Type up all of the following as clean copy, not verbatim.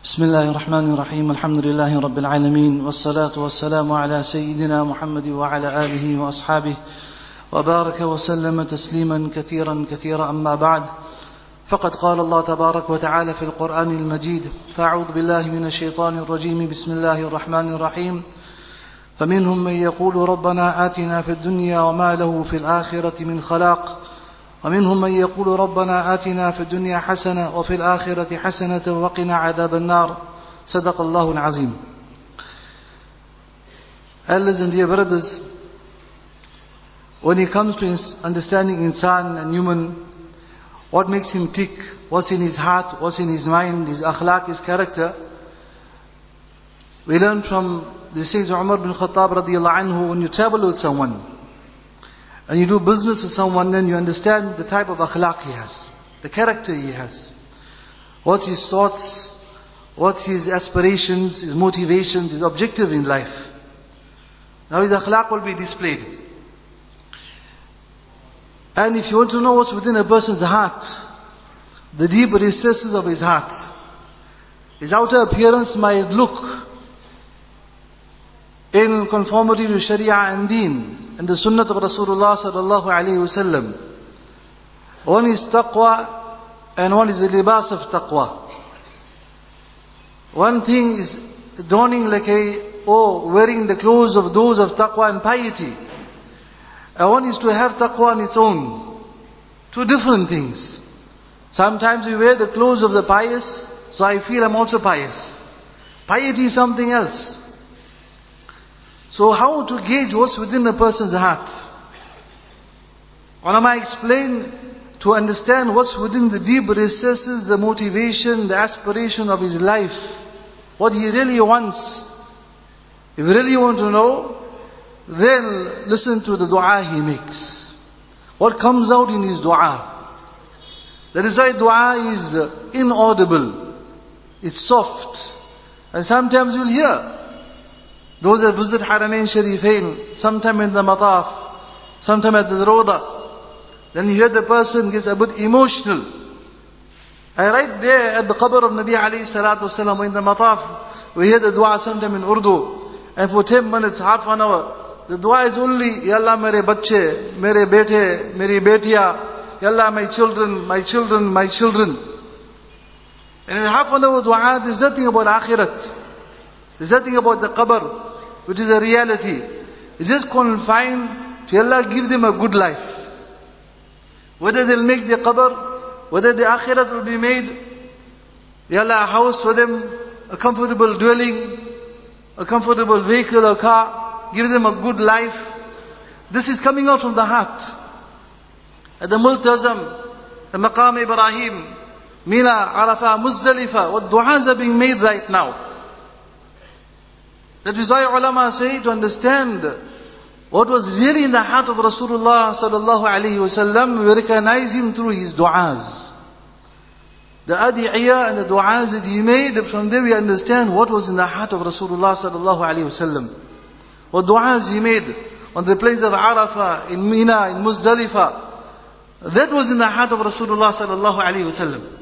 بسم الله الرحمن الرحيم الحمد لله رب العالمين والصلاة والسلام على سيدنا محمد وعلى آله وأصحابه وبارك وسلم تسليما كثيرا أما بعد فقد قال الله تبارك وتعالى في القرآن المجيد فأعوذ بالله من الشيطان الرجيم بسم الله الرحمن الرحيم فمنهم من يقول ربنا آتنا في الدنيا وما له في الآخرة من خلاق ومنهم من يقول ربنا آتنا في الدنيا حسنة وفي الآخرة حسنة وقنا عذاب النار صدق الله العظيم. Elders and dear brothers, when it comes to understanding insan and human, what makes him tick, what's in his heart, what's in his mind, his akhlaq, his character, we learn from the Sayyid Umar bin Khattab radiyallahu anhu, when you travel with someone and you do business with someone, then you understand the type of akhlaq he has, the character he has, what's his thoughts, what's his aspirations, his motivations, his objective in life. Now his akhlaq will be displayed. And if you want to know what's within a person's heart, the deep recesses of his heart, his outer appearance might look in conformity to Sharia and Deen and the Sunnah of Rasulullah sallallahu alayhi wasallam. One is taqwa and one is the libas of taqwa. One thing is donning like wearing the clothes of those of taqwa and piety. And one is to have taqwa on its own. Two different things. Sometimes we wear the clothes of the pious, so I feel I'm also pious. Piety is something else. So how to gauge what's within a person's heart? Ulama explain, to understand what's within the deep recesses, the motivation, the aspiration of his life, what he really wants. If you really want to know, then listen to the dua he makes. What comes out in his dua. That is why dua is inaudible. It's soft. And sometimes you'll hear. Those that visit Haramain Sharifain, sometime in the Mataf, sometime at the Rawda, then you hear the person gets a bit emotional. And right there at the qabr of Nabi alayhi salatu wasalam, in the Mataf, we hear the dua sometime in Urdu. And for 10 minutes, half an hour, the dua is only, Ya Allah mere bacche, mere bete, meri betiya, Ya Allah my children, my children, my children. And in half an hour dua, there's nothing about akhirat. There's nothing about the qabr, which is a reality. It's just confined to Allah give them a good life. Whether they'll make the qabr, whether the akhirat will be made, Ya Allah a house for them, a comfortable dwelling, a comfortable vehicle or car, give them a good life. This is coming out from the heart. At the Multazam, the Maqam Ibrahim, Mina, Arafah, Muzdalifah, what du'as are being made right now. That is why ulama say, to understand what was really in the heart of Rasulullah sallallahu alaihi wasallam, we recognize him through his du'as. The adiyah and the du'as that he made, from there we understand what was in the heart of Rasulullah sallallahu alaihi wasallam. What du'as he made on the plains of Arafah, in Mina, in Muzdalifah, that was in the heart of Rasulullah sallallahu alaihi wasallam.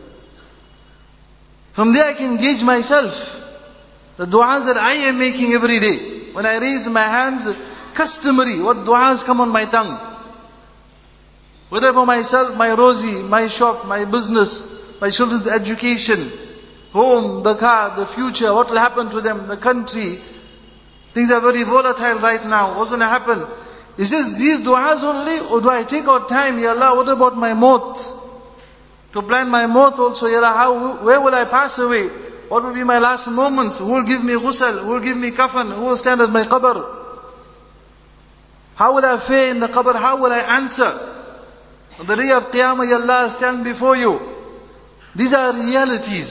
From there I can gauge myself. The du'as that I am making every day. When I raise my hands, customary, what du'as come on my tongue. Whether for myself, my rosy, my shop, my business, my children's education, home, the car, the future, what will happen to them, the country. Things are very volatile right now. What's going to happen? Is this these du'as only? Or do I take out time, Ya Allah, what about my maut? To plan my maut also, Ya Allah, where will I pass away? What will be my last moments? Who will give me ghusl? Who will give me kafan? Who will stand at my qabr? How will I fare in the qabr? How will I answer? On the day of Qiyamah, Ya Allah, stand before you. These are realities.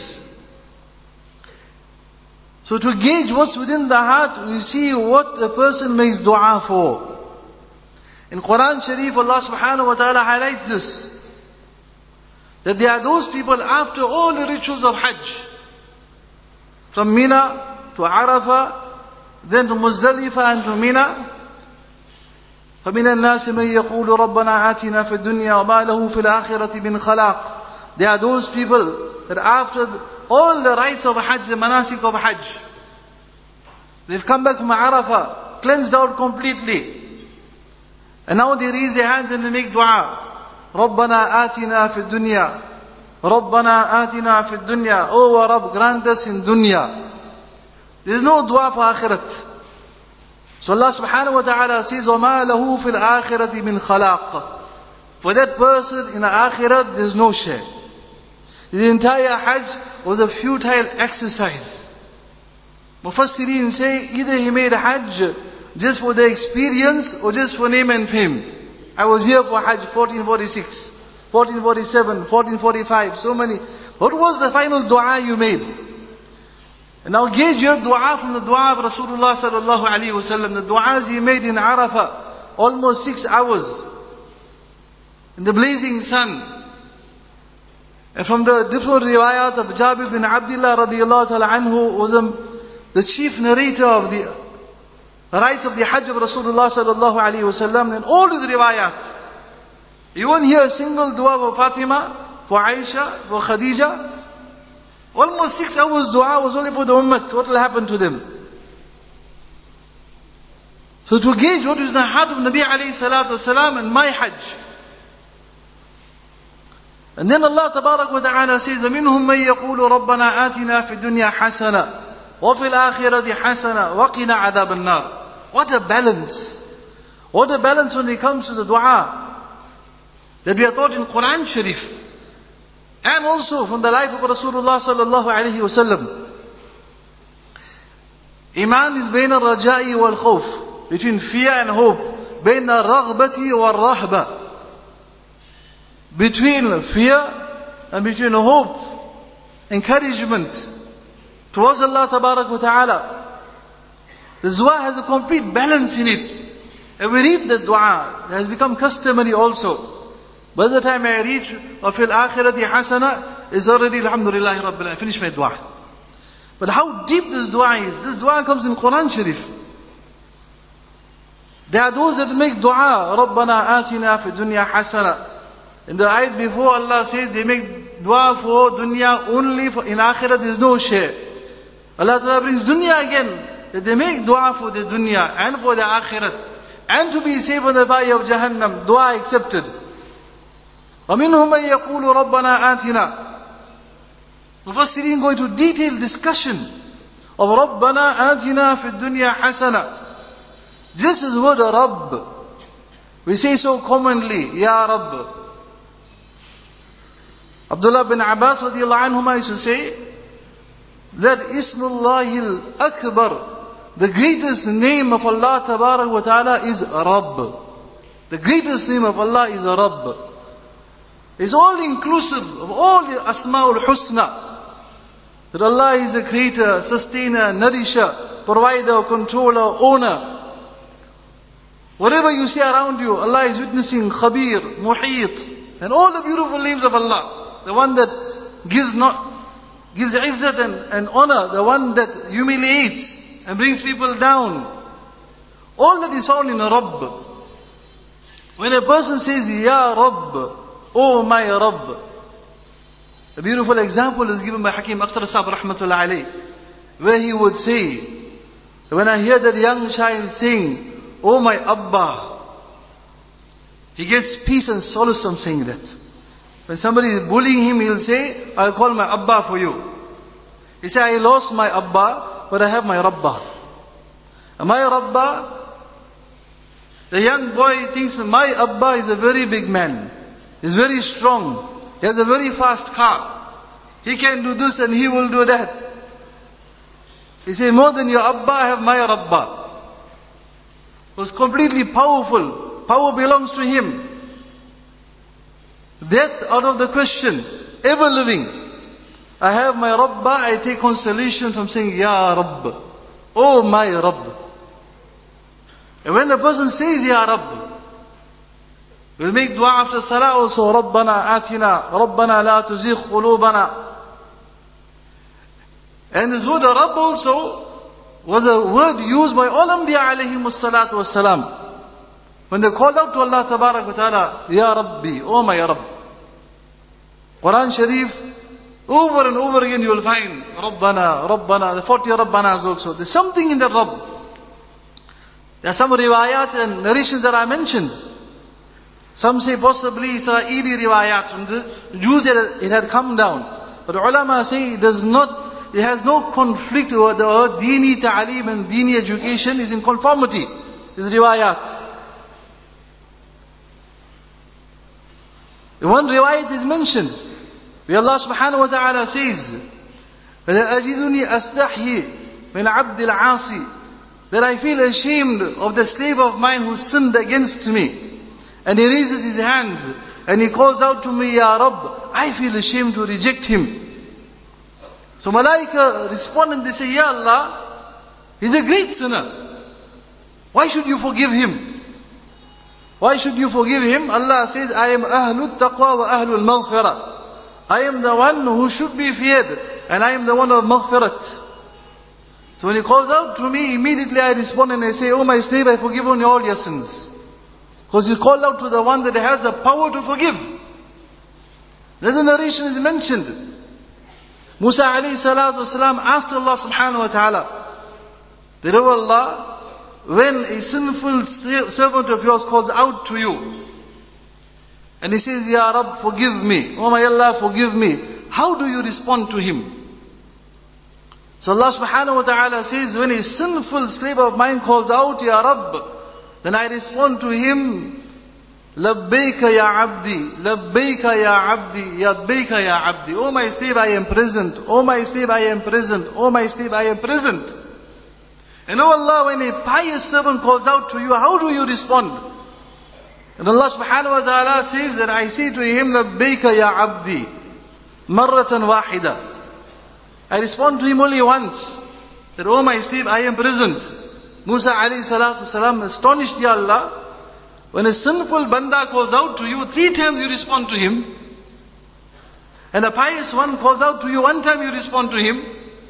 So to gauge what's within the heart, we see what a person makes dua for. In Quran Sharif, Allah subhanahu wa ta'ala highlights this. That there are those people after all the rituals of Hajj, from Mina to Arafah, then to Muzdalifah and to Mina. فَمِنَ النَّاسِ مَنْ يَقُولُ رَبَّنَا آتِنَا فِي الدُّنْيَا وَمَا لَهُ فِي الْآخِرَةِ مِنْ خَلَاقٍ. There are those people that after all the rites of Hajj, the manasik of Hajj. They've come back from Arafah, cleansed out completely. And now they raise their hands and they make dua. رَبَّنَا آتِنَا فِي الدُّنْيَا رَبَّنَا آتِنَا فِي الدُّنْيَا Oh our Rabb, grant us in dunya. There is no dua for akhirat. So Allah subhanahu wa ta'ala says, وَمَا لَهُ فِي الْآخِرَةِ مِنْ خَلَاقٍ For that person in the akhirat, there is no share. The entire Hajj was a futile exercise. Mufassirin say, either he made a Hajj just for the experience or just for name and fame. I was here for Hajj 1446, 1447, 1445, so many. What was the final dua you made? And now gauge your dua from the dua of Rasulullah sallallahu alaihi wasallam. The duas he made in Arafah, almost 6 hours, in the blazing sun. And from the different riwayat of Jabir bin Abdullah radiyallahu ta'ala anhu, was the chief narrator of the rites of the Hajj of Rasulullah sallallahu alaihi wasallam, and all his riwayat. You won't hear a single dua for Fatima, for Aisha, for Khadija. Almost 6 hours dua was only for the ummah. What will happen to them? So to gauge what is the heart of Nabi alayhi salatu wasalam and my Hajj. And then Allah tabarak wa ta'ala says, وَمِنْهُمْ مَنْ يَقُولُ رَبَّنَا آتِنَا فِي الدُّنْيا حَسَنًا وَفِي الْآخِرَةِ حَسَنًا وَقِنَا عَذَابَ النَّارِ What a balance! What a balance when it comes to the dua that we are taught in Quran Sharif. And also from the life of Rasulullah sallallahu alaihi wasallam. Iman is بين الرجاء والخوف, between fear and hope. بين الرغبة والرهبة, between fear and between hope, encouragement towards Allah tabarak wa ta'ala. The dua has a complete balance in it. And we read the dua, it has become customary also. By the time I reach وَفِي الْآخِرَةِ حَسَنًا, is already Alhamdulillah Rabbil Alamin, I finish my dua. But how deep this dua is. This dua comes in Quran Sharif. There are those that make dua, رَبَّنَا آتِنَا فِي الدُّنْيَا حَسَنًا. In the ayat before, Allah says they make dua for dunya only, for in akhirat there is no share. Allah Ta'ala brings dunya again, that they make dua for the dunya and for the akhirat, and to be saved on the fire of Jahannam. Dua accepted. وَمِنْهُمْ مَنْ يَقُولُ رَبَّنَا آتِنَا Mufassirin go into detailed discussion of رَبَّنَا آتِنَا فِي الدُّنْيا حَسَنًا. Just as word Rabb, we say so commonly, Ya Rabb. Abdullah bin Abbas radiallahu anhuma used to say that Ismullahil Akbar, the greatest name of Allah tabarak wa ta'ala is Rabb. The greatest name of Allah is Rabb. It's all inclusive of all the Asma'ul Husna. That Allah is a creator, sustainer, nourisher, provider, controller, owner. Whatever you see around you, Allah is witnessing. Khabir, Muhit, and all the beautiful names of Allah. The one that gives izzat and honor, the one that humiliates and brings people down. All that is all in a Rabb. When a person says, Ya Rabb, Oh my Rabb. A beautiful example is given by Hakim Akhtar Sahib rahmatullah alayh, where he would say, when I hear that young child sing, Oh my Abba, he gets peace and solace from saying that. When somebody is bullying him, he'll say, I'll call my Abba for you. He say, I lost my Abba, but I have my Rabba. And my Rabba, the young boy thinks my Abba is a very big man. He's very strong. He has a very fast car. He can do this and he will do that. He says, more than your Abba, I have my Rabba. He was completely powerful. Power belongs to him. Death out of the question. Ever living. I have my Rabba, I take consolation from saying, Ya Rabb. Oh my Rabb. And when the person says, Ya Rabb, we'll make dua after salah also. رَبَّنَا آتِنَا رَبَّنَا لَا تُزِغْ قُلُوبَنَا. And this word Rabb also was a word used by all Anbiya alayhimus salatu wassalam. When they called out to Allah tabarak wa ta'ala, Ya Rabbi, oh my Rabb. Quran Sharif Over and over again you will find Rabbana, Rabbana, the 40 Rabbanas also. There's something in the Rabb. There are some riwayat and narrations that I mentioned. Some say possibly Israeli riwayat from the Jews that it had come down. But ulama say it has no conflict with the Dini ta'aleem and Dini education is in conformity. This riwayat. One riwayat is mentioned. Where Allah subhanahu wa ta'ala says, فَلَا أَجِدُنِي أَسْتَحْيِي مِنْ عَبْدِ الْعَاصِ, that I feel ashamed of the slave of mine who sinned against me. And he raises his hands and he calls out to me, Ya Rabb, I feel ashamed to reject him. So Malaika respond and they say, Ya Allah, he's a great sinner. Why should you forgive him? Why should you forgive him? Allah says, I am Ahlul Taqwa wa Ahlul Maghfirah. I am the one who should be feared, and I am the one of maghfirat. So when he calls out to me, immediately I respond and I say, oh my slave, I forgive you all your sins. Because you call out to the one that has the power to forgive. Then the narration is mentioned. Musa alayhi salatu wasalam asked Allah subhanahu wa ta'ala, that, oh Allah, when a sinful servant of yours calls out to you, and he says, Ya Rabb, forgive me. Oh my Allah, forgive me. How do you respond to him? So Allah subhanahu wa ta'ala says, when a sinful slave of mine calls out, Ya Rabb, then I respond to him, Labbayka ya abdi, Labbayka ya abdi, Labbayka ya abdi. Oh my slave, I am present. Oh my slave, I am present. Oh my slave, I am present. And oh Allah, when a pious servant calls out to you, how do you respond? And Allah subhanahu wa ta'ala says that I say to him, Labbayka ya abdi, marratan wahida. I respond to him only once, that oh my slave, I am present. Musa alayhi salatu salam astonished, Ya Allah, when a sinful banda calls out to you, 3 times you respond to him. And a pious one calls out to you, 1 time you respond to him.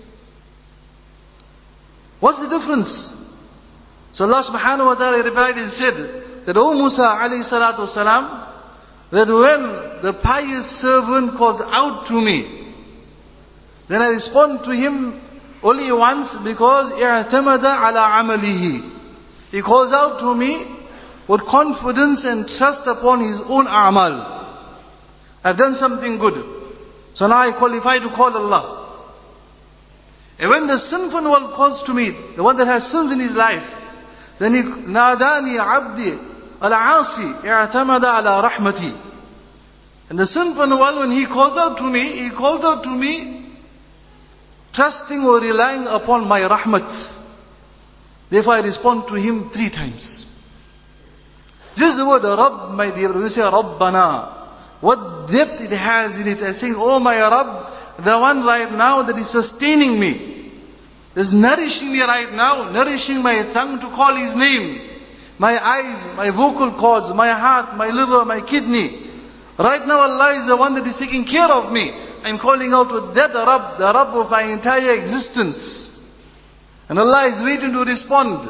What's the difference? So Allah subhanahu wa ta'ala replied and said, that, O Musa alayhi salatu wasalam, that when the pious servant calls out to me, then I respond to him only once because i'tamada ala amalihi. He calls out to me with confidence and trust upon his own amal. I've done something good, so now I qualify to call Allah. And when the sinful one calls to me, the one that has sins in his life, then he nadani abdi al-aasi i'tamada ala rahmati. And the sinful one, when he calls out to me, he calls out to me trusting or relying upon my rahmat. Therefore I respond to him 3 times. This is the word Rabb, my dear brother. We say Rabbana. What depth it has in it. I say, oh my Rabb, the one right now that is sustaining me, is nourishing me right now, nourishing my tongue to call his name, my eyes, my vocal cords, my heart, my liver, my kidney. Right now Allah is the one that is taking care of me. I'm calling out to that Rabb, the Rabb of my entire existence. And Allah is waiting to respond.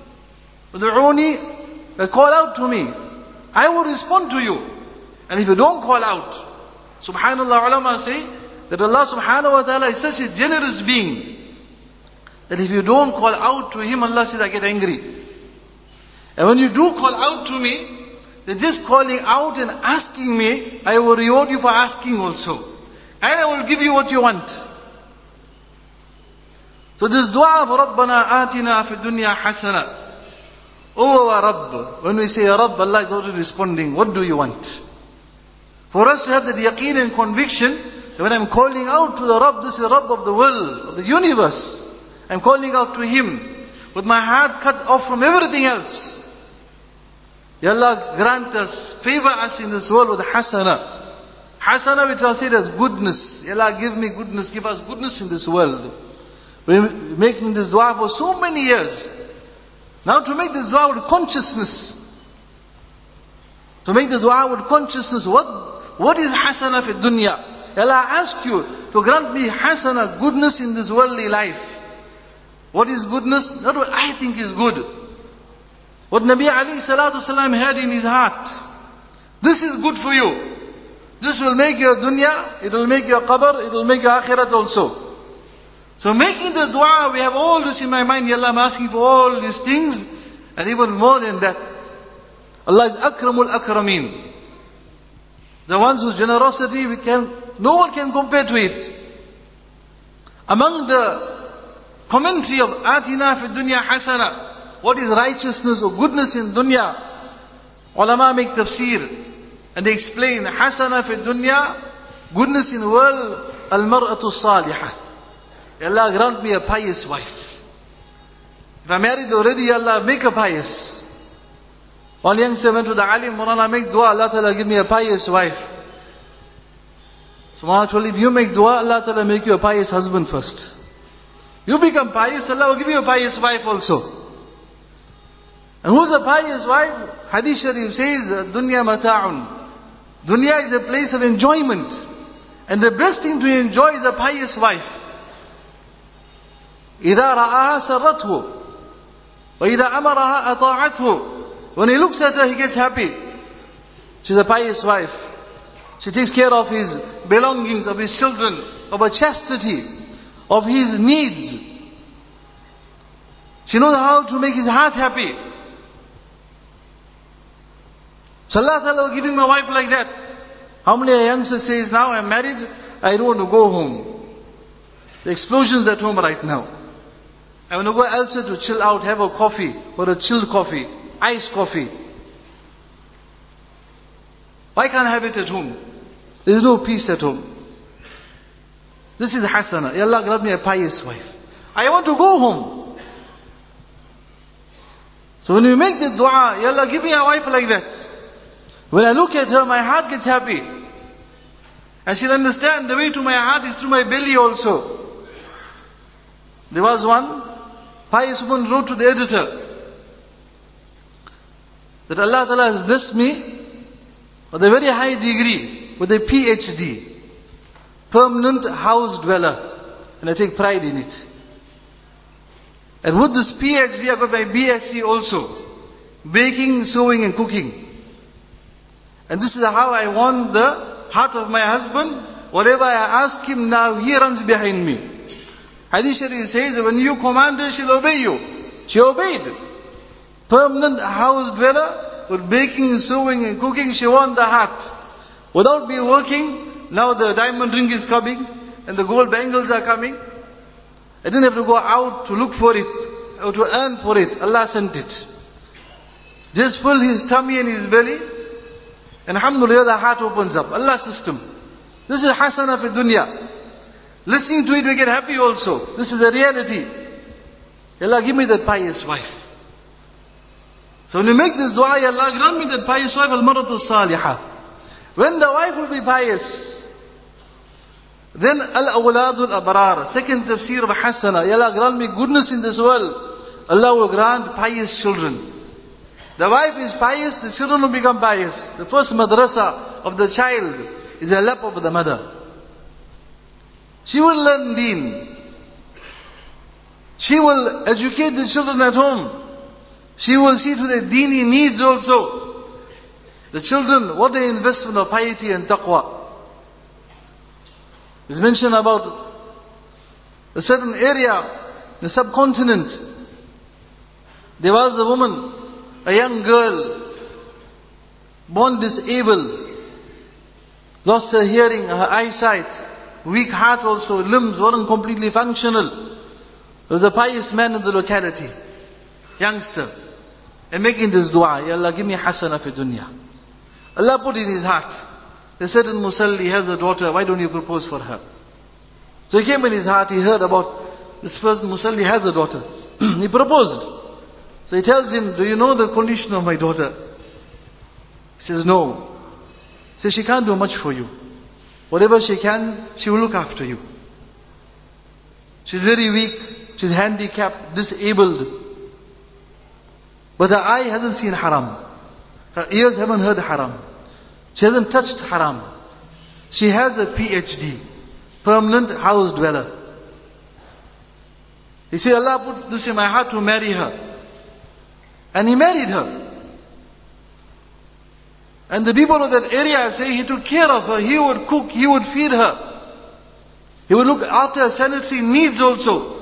Ud'uni, call out to me. I will respond to you. And if you don't call out, subhanallah, ulama say that Allah subhanahu wa ta'ala is such a generous being that if you don't call out to him, Allah says, I get angry. And when you do call out to me, then just calling out and asking me, I will reward you for asking also. And I will give you what you want. So this dua of Rabbana atina fi dunya hasana. Oh our Rabb. When we say Rabb, Allah is already responding. What do you want? For us to have that yaqeen and conviction, that when I'm calling out to the Rabb, this is the Rabb of the world, of the universe. I'm calling out to Him with my heart cut off from everything else. Ya Allah, grant us, favor us in this world with hasana. Hasana we translate as goodness. Ya Allah, give me goodness, give us goodness in this world. We're making this dua for so many years. Now to make this dua with consciousness. To make the dua with consciousness, what is hasana fi dunya? Ya Allah, I ask you to grant me hasana, goodness in this worldly life. What is goodness? Not what I think is good. What Nabi alayhi salatu salam had in his heart. This is good for you. This will make your dunya, it will make your qabr, it will make your akhirat also. So making the dua, we have all this in my mind, Ya Allah, I'm asking for all these things, and even more than that. Allah is akramul akrameen. The ones whose generosity no one can compare to it. Among the commentary of Atina fi dunya hasana, what is righteousness or goodness in dunya? Ulama make tafsir and they explain hasana fi dunya, goodness in the world, al-mar'atu salihah. Allah grant me a pious wife. If I'm married already, Allah make a pious. One youngster went to the alim, Mawlana, make dua, Allah Ta'ala give me a pious wife. So Mawlana told him, if you make dua, Allah Ta'ala make you a pious husband first. You become pious, Allah will give you a pious wife also. And who's a pious wife? Hadith Sharif says, dunya mata'un. Dunya is a place of enjoyment. And the best thing to enjoy is a pious wife. إِذَا رَآهَا سَرَّتْهُ وَإِذَا أَمَرَهَا أَطَاعَتْهُ. When he looks at her, he gets happy. She's a pious wife. She takes care of his belongings, of his children, of her chastity, of his needs. She knows how to make his heart happy. So Allah Ta'ala will give him a wife like that. How many a youngster says, now I'm married, I don't want to go home. The explosions at home right now. I want to go elsewhere to chill out, have a coffee, or a chilled coffee, iced coffee. Why can't I have it at home? There is no peace at home. This is hasana. Ya Allah grant me a pious wife. I want to go home. So when you make the dua, Ya Allah give me a wife like that. When I look at her, my heart gets happy. And she'll understand the way to my heart is through my belly also. There was one pious woman wrote to the editor that Allah Ta'ala has blessed me with a very high degree, with a PhD, permanent house dweller, and I take pride in it. And with this PhD I got my BSc also, baking, sewing and cooking. And this is how I won the heart of my husband. Whatever I ask him now, he runs behind me. Hadith Sharif says that when you command her, she'll obey you. She obeyed. Permanent house dweller, with baking, sewing and cooking, she won the heart. Without me working, now the diamond ring is coming, and the gold bangles are coming. I didn't have to go out to look for it, or to earn for it. Allah sent it. Just fill his tummy and his belly, and alhamdulillah the heart opens up. Allah's system. This is hasana fi dunya. Listening to it we get happy also. This is the reality. Allah give me that pious wife. So when you make this dua, Ya Allah grant me that pious wife, al-maratu salihah. When the wife will be pious, then al-awladul abrar. Second tafsir of hasana. Ya Allah grant me goodness in this world. Allah will grant pious children. The wife is pious, the children will become pious. The first madrasa of the child is the lap of the mother. She will learn deen. She will educate the children at home. She will see to their deeni needs also. The children, what an investment of piety and taqwa. It's mentioned about a certain area, the subcontinent. There was a woman, a young girl, born disabled, lost her hearing, her eyesight, weak heart also, limbs weren't completely functional. There was a pious man in the locality, youngster, and making this dua, Ya Allah give me hasana fi dunya. Allah put in his heart, a certain musalli has a daughter, why don't you propose for her? So he came in his heart, he heard about this person musalli has a daughter. He proposed. So he tells him, do you know the condition of my daughter? He says, no. He says, she can't do much for you. Whatever she can, she will look after you. She's very weak, she's handicapped, disabled. But her eye hasn't seen haram. Her ears haven't heard haram. She hasn't touched haram. She has a PhD, permanent house dweller. He said, Allah put this in my heart to marry her. And he married her. And the people of that area say he took care of her. He would cook, he would feed her. He would look after her sanitary needs also.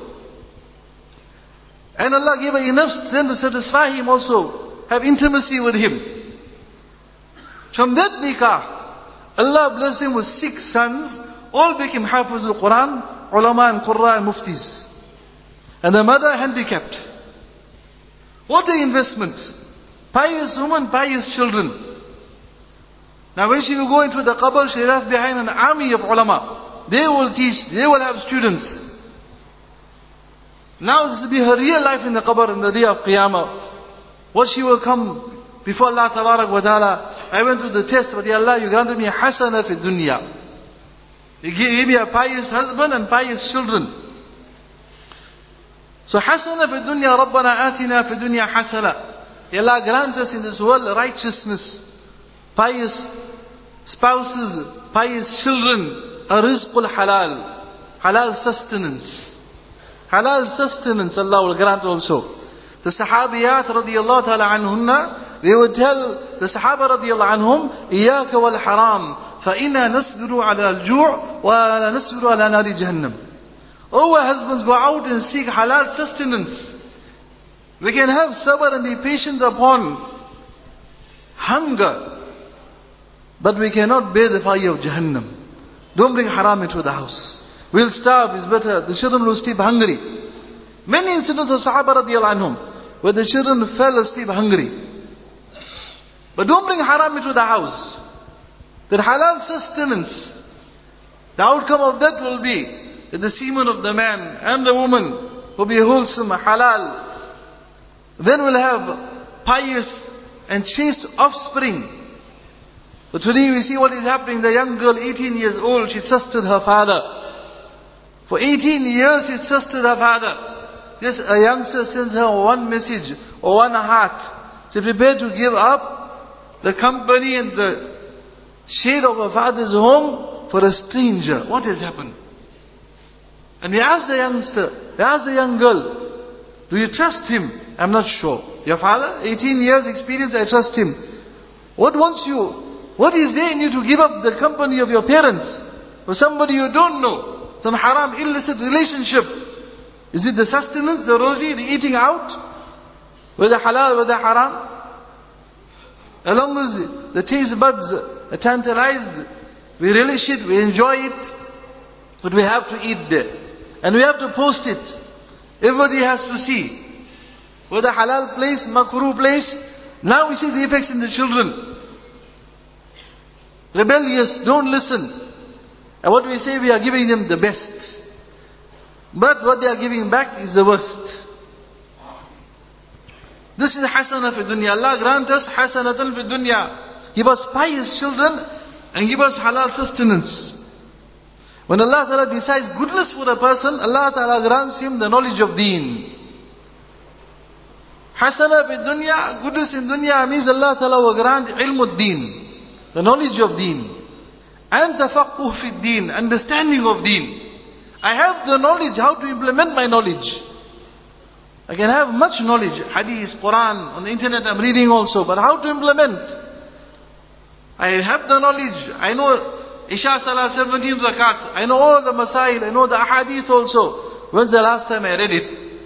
And Allah gave her enough strength to satisfy him also, have intimacy with him. From that nikah, Allah blessed him with 6 sons, all became Hafiz al-Quran, ulama and Qurra and muftis. And the mother handicapped. What an investment. Pious woman, pious children. Now when she will go into the qabr, she left behind an army of ulama. They will teach, they will have students. Now this will be her real life in the qabr, in the day of Qiyamah. What she will come before Allah Tabarak wa Ta'ala. I went through the test, but Ya Allah, you granted me a hasana fi dunya. You gave me a pious husband and pious children. So hasana fi dunya, Rabbana atina fi dunya hasana. Ya Allah, grant us in this world righteousness, pious spouses, pious children, a rizqul halal, halal sustenance. Halal sustenance Allah will grant also. The Sahabiyat radiyallahu ta'ala anhunna, they would tell the Sahaba radiyallahu anhum, إِيَّاكَ وَالْحَرَامِ فَإِنَّا نَصْبِرُ عَلَى الْجُوعِ وَلَا نَصْبِرُ عَلَى نَارِ جَهَنَّمِ. Oh, our husbands, go out and seek halal sustenance. We can have sabr and be patient upon hunger, but we cannot bear the fire of Jahannam. Don't bring haram into the house. We'll starve, is better. The children will sleep hungry. Many incidents of Sahaba radiyallahu anhum, where the children fell asleep hungry. But don't bring haram into the house. That halal sustenance, the outcome of that will be that the semen of the man and the woman will be wholesome, halal. Then we'll have pious and chaste offspring. But today we see what is happening. The young girl, 18 years old, she trusted her father. For 18 years she trusted her father. Just a youngster sends her one message or one heart. She prepared to give up the company and the shade of her father's home for a stranger. What has happened? And we asked the youngster, we asked the young girl, do you trust him? I'm not sure. Your father, 18 years experience, I trust him. What is there in you to give up the company of your parents for somebody you don't know? Some haram, illicit relationship. Is it the sustenance, the rosy, the eating out? Whether halal, whether haram? As long as the taste buds are tantalized, we relish it, we enjoy it, but we have to eat there. And we have to post it. Everybody has to see. Whether halal place, makruh place. Now we see the effects in the children. Rebellious, don't listen. And what we say, we are giving them the best. But what they are giving back is the worst. This is hasana fi dunya. Allah grant us hasanatan fi dunya. Give us pious children and give us halal sustenance. When Allah Ta'ala decides goodness for a person, Allah Ta'ala grants him the knowledge of deen. Hasana fi dunya, goodness in dunya means Allah Ta'ala will grant ilmud deen, the knowledge of deen. And tafaqquh fi deen, understanding of deen. I have the knowledge how to implement my knowledge. I can have much knowledge, hadith, Quran, on the internet I'm reading also, but how to implement? I have the knowledge, I know Isha Salah 17 rakats, I know all the masail, I know the ahadith also. When's the last time I read it?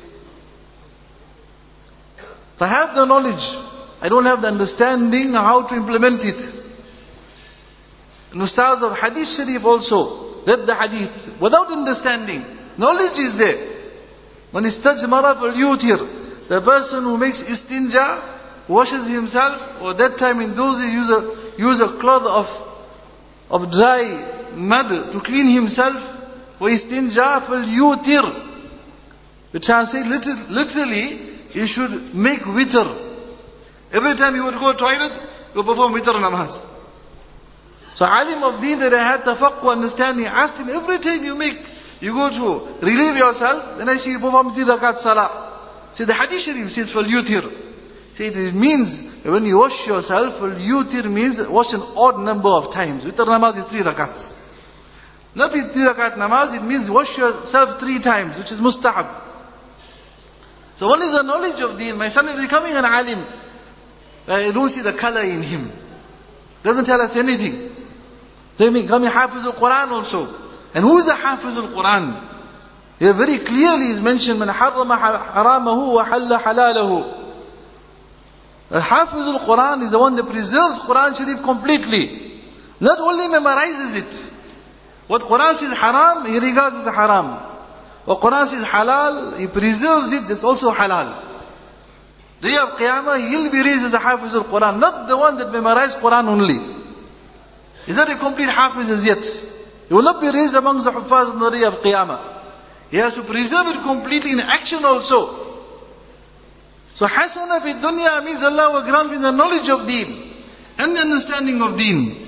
So I have the knowledge, I don't have the understanding how to implement it. And ustaz of hadith sharif also read the hadith without understanding. Knowledge is there. When istajmara fal yutir, the person who makes istinja, washes himself, or that time in those days use a cloth of dry mud to clean himself. Wa istinja fal yutir. We translate literally, he should make witr. Every time he would go to toilet, he would perform witr namaz. So alim of deen that I had tafaqquh understanding, asked him, every time you go to relieve yourself, then I see you perform 3 rakat salah. See the hadith sharif says fal yutir. See it means when you wash yourself, fal yutir means wash an odd number of times. Witr namaz is 3 rakats. Not with 3 rakat namaz, it means wash yourself 3 times, which is mustahab. So one is the knowledge of deen. My son is becoming an alim. I don't see the color in him. Doesn't tell us anything. They may come Hafiz al-Quran also. And who is a Hafiz al-Quran? Here very clearly is mentioned, من حرم حرامه وحل حلاله. A Hafiz al-Quran is the one that preserves Quran Sharif completely. Not only memorizes it. What Quran says haram, he regards as haram. What Quran says halal, he preserves it, that's also halal. The day of Qiyamah, he'll be raised as a Hafiz al-Quran, not the one that memorized Quran only. He's not a complete Hafiz as yet. He will not be raised amongst the Huffaz in the day of Qiyamah. He has to preserve it completely in action also. So Hasana fi dunya means Allah will grant me the knowledge of deen and the understanding of deen.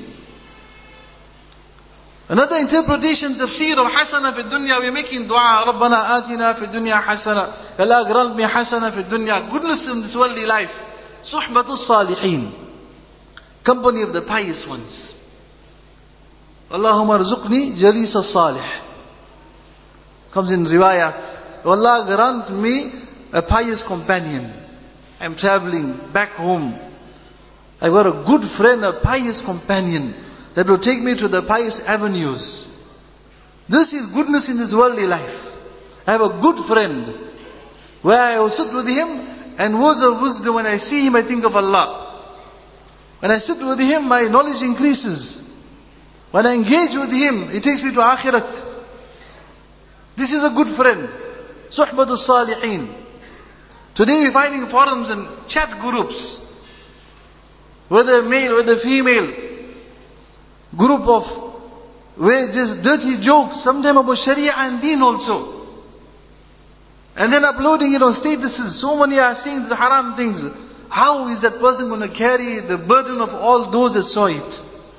Another interpretation, tafsir of Hasana fi dunya, we're making dua, Rabbana atina fi dunya hasana. Allah grant me Hasana fi dunya, goodness in this worldly life. Suhbatul salihin, company of the pious ones. Allahumma rzuqni jalisa salih. Comes in riwayat. Allah grant me a pious companion. I'm traveling back home. I've got a good friend, a pious companion that will take me to the pious avenues. This is goodness in this worldly life. I have a good friend where I will sit with him, and words of wisdom, when I see him I think of Allah. When I sit with him my knowledge increases. When I engage with him it takes me to akhirat. This is a good friend. Suhbatul Salihin. Today we're finding forums and chat groups, whether male, whether female, group of where just dirty jokes, sometimes about Sharia and Deen also. And then uploading it on statuses. So many are saying the haram things. How is that person going to carry the burden of all those that saw it?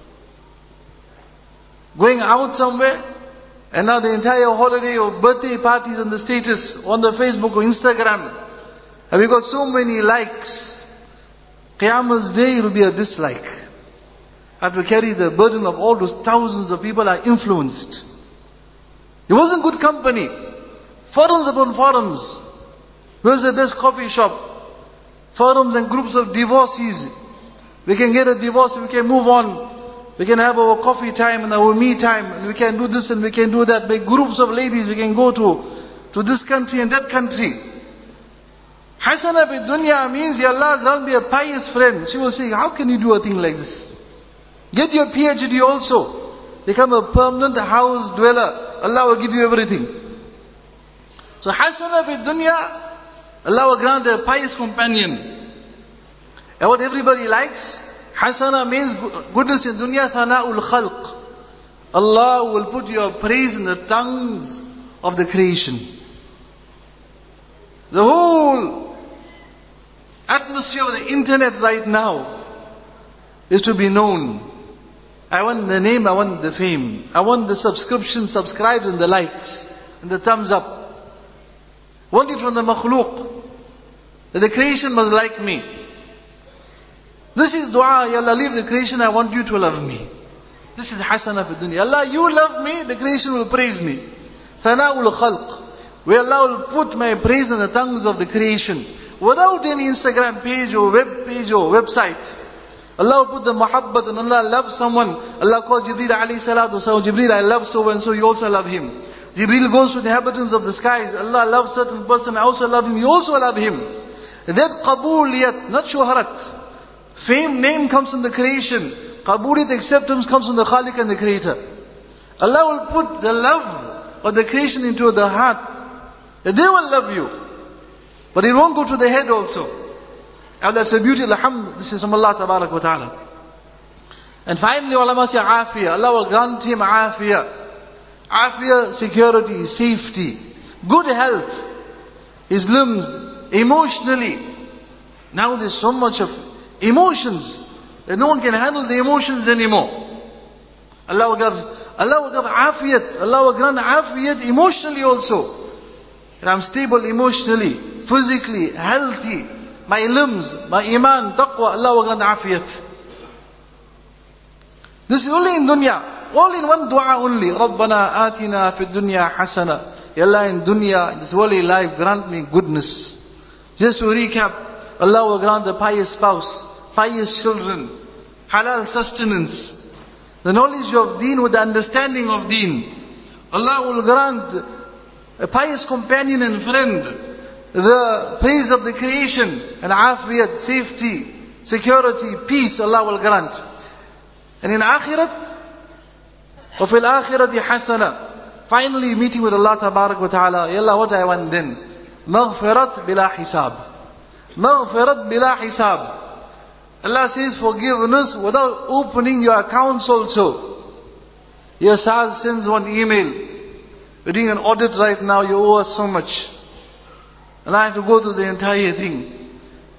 Going out somewhere, and now the entire holiday or birthday parties on the status, on the Facebook or Instagram. And we got so many likes. Qiyamah's day it will be a dislike. I have to carry the burden of all those thousands of people are influenced. It wasn't good company. Forums upon forums. Where's the best coffee shop? Forums and groups of divorcees. We can get a divorce, we can move on. We can have our coffee time and our me time, and we can do this and we can do that. By groups of ladies we can go to this country and that country. Hasana fi dunya means, Ya Allah grant me a pious friend. She will say, how can you do a thing like this? Get your PhD also. Become a permanent house dweller. Allah will give you everything. So Hasana fi dunya, Allah will grant a pious companion. And what everybody likes, Hasana means goodness in dunya, thana'ul khalq. Allah will put your praise in the tongues of the creation. The whole atmosphere of the internet right now is to be known. I want the name, I want the fame. I want the subscription, subscribes and the likes and the thumbs up. Want it from the makhluk. That the creation must like me. This is dua, Ya Allah, leave the creation, I want you to love me. This is hasana fi dunya. Allah, you love me, the creation will praise me. Thana'ul khalq. Where Allah will put my praise in the tongues of the creation. Without any Instagram page or web page or website. Allah will put the muhabbat, and Allah loves someone. Allah called Jibreel alayhi salatu wasalam, Jibreel, I love so and so, you also love him. Jibreel goes to the inhabitants of the skies. Allah loves certain person, I also love him, you also love him. That qabuliyat, not shuharat. Fame, name comes from the creation. Qabuliyat, acceptance comes from the Khaliq and the Creator. Allah will put the love of the creation into the heart. That they will love you. But it won't go to the head also. And that's a beauty, alhamd. This is from Allah tabarak wa ta'ala. And finally, ulama say afiyah. Allah will grant him afiyah. Afiyah, security, safety, good health. His limbs, emotionally. Now there's so much of emotions that no one can handle the emotions anymore. Allah will give afiyat. Allah will grant afiyat emotionally also. And I'm stable emotionally, physically, healthy. My limbs, my iman, taqwa, Allah will grant afiyat. This is only in dunya. All in one dua only. Rabbana atina fi dunya hasana. Ya Allah, in dunya, in this worldly life, grant me goodness. Just to recap, Allah will grant a pious spouse, pious children, halal sustenance, the knowledge of deen with the understanding of deen. Allah will grant a pious companion and friend the praise of the creation and afiyat, safety, security, peace Allah will grant. And in akhirat, وَفِي الْآخِرَةِ حَسَنَةً, finally meeting with Allah Tabarak wa Ta'ala. Ya Allah, what I want then? مَغْفِرَةٌ بِلَا حِسَابٍ. مَغْفِرَةٌ بِلَا حِسَابٍ. Allah says forgiveness without opening your accounts also. Your SARS sends one email. We're doing an audit right now, you owe us so much. And I have to go through the entire thing.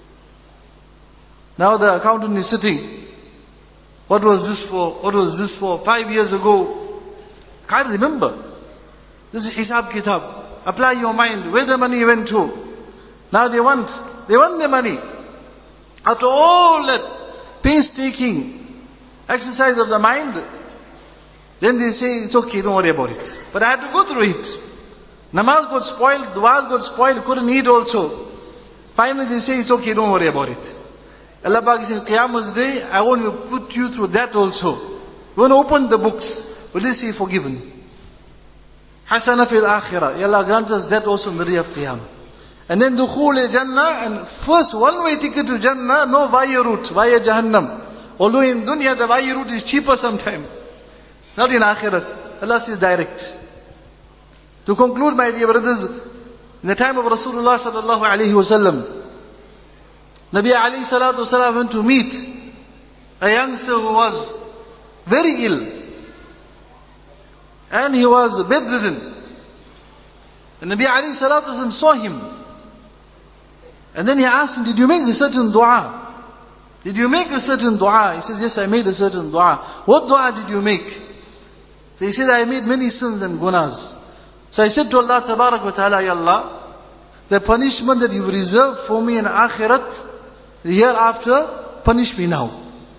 Now the accountant is sitting. What was this for? What was this for? 5 years ago. Can't remember. This is Hisab Kitab. Apply your mind. Where the money went to? Now they want their money. After all that painstaking exercise of the mind, then they say, it's okay, don't worry about it. But I had to go through it. Namaz got spoiled, du'as got spoiled, couldn't eat also. Finally they say, it's okay, don't worry about it. Allah Pak says, Qiyamah's day, I want to put you through that also. You want to open the books, will you say forgiven? Hasana fil akhirah. Ya Allah grant us that also in the day of Qiyamah. And then dukhul Jannah, and first one-way ticket to Jannah, no via route, via Jahannam. Although in dunya the via route is cheaper sometimes. Not in akhirat. Allah says direct. To conclude, my dear brothers, in the time of Rasulullah sallallahu alaihi wasallam, Nabi alayhi salatu wasalam went to meet a youngster who was very ill. And he was bedridden. And Nabi alayhi salatu wasalam saw him. And then he asked him, did you make a certain dua? Did you make a certain dua? He says, yes, I made a certain dua. What dua did you make? So he said, I made many sins and gunas. So I said to Allah Tabarak wa Ta'ala, Ya Allah, the punishment that you reserved for me in akhirat, the hereafter, punish me now.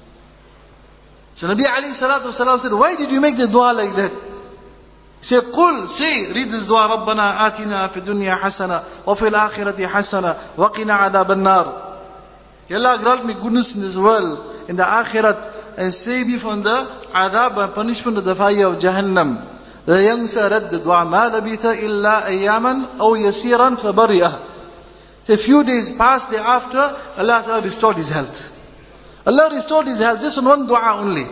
So Nabi alayhi salatu wasalam said, why did you make the dua like that? He said, read this dua, رَبَّنَا آتِنَا فِي الدُّنْيَا حَسَنَةً وَفِي الْآخِرَةِ حَسَنَةً وَقِنَا عَذَابَ النَّارِ. Ya Allah, grant me goodness in this world, in the akhirat, and save me from the adab and punishment of the fire of Jahannam. The youngster read the dua, مَا لَبِثَ إِلَّا أَيَّامًا أَوْ يَسِيرًا فَبَرِئَهُ. So a few days passed thereafter, Allah restored his health. Allah restored his health, just on one dua only.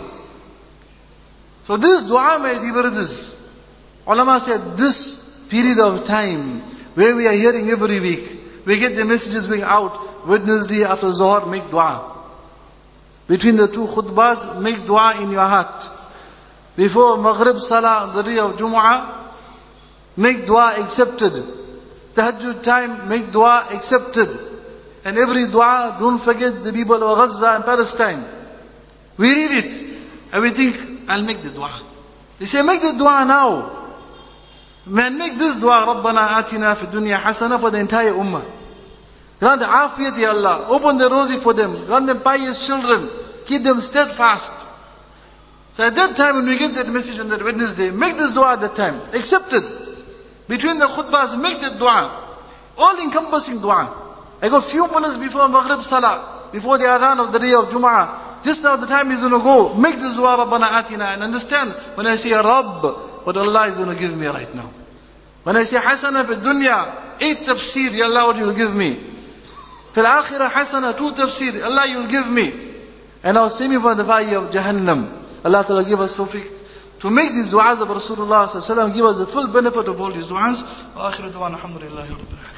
So this dua, my dear brothers, ulama said this period of time where we are hearing every week, we get the messages going out, Wednesday after Zohar, make dua. Between the two khutbahs, make dua in your heart. Before Maghrib Salah, the day of Jumu'ah, make dua accepted. Tahajjud time, make dua accepted. And every dua, don't forget the people of Gaza and Palestine. We read it and we think, I'll make the dua. They say, make the dua now. Man, make this dua, Rabbana atina fi dunya hasana, for the entire ummah. Grant afiyat, Ya Allah. Open the rosy for them. Grant them pious children. Keep them steadfast. So at that time when we get that message on that Wednesday, make this dua at that time. Accepted. Between the khutbahs, make the dua. All-encompassing dua. I got few minutes before Maghrib Salah, before the adhan of the day of Jumu'ah. Just now the time is going to go. Make this dua, Rabbana atina. And understand, when I say Rabb, what Allah is going to give me right now. When I say Hasana fi dunya, 8 tafsir, Ya Allah, what you will give me. Fil akhirah Hasana, 2 tafsir, Allah, you will give me. And now save me from the fire of Jahannam. Allah Ta'ala give us tawfiq to make these du'as of Rasulullah sallallahu alaihi wasallam, give us the full benefit of all these du'as. Wa akhiru da'wana alhamdulillahi rabbil alamin.